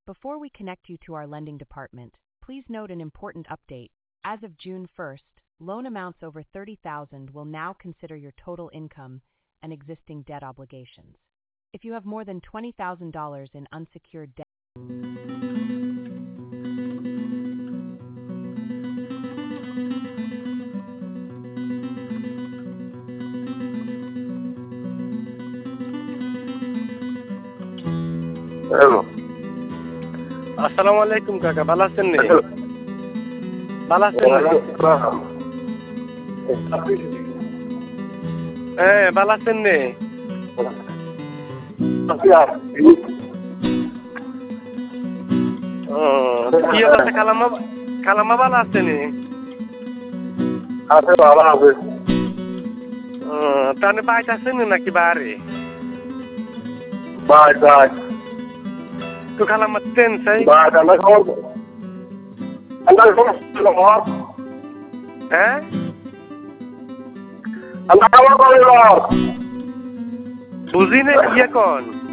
Before we connect you to our lending department, please note an important update. As of June 1st, loan amounts over $30,000 will now consider your total income and existing debt obligations. If you have more than $20,000 in unsecured debt, hello. আসসালামু আলাইকুম কাকা, ভালো আছেন নি? ভালো আছেন নি? হ্যাঁ, ভালো আছেন নি? কি অবস্থা খালাম্মা ভালো আছে নি? আছে, ভালো আছে। তাহলে বাইতে আছেন নাকি বাড়ি? Bye bye. তো খালাম্মা ট্রেন চাই? বাই, আমরা খবর হ্যাঁ, আমরা খবর করব। বুঝি না কি এখন?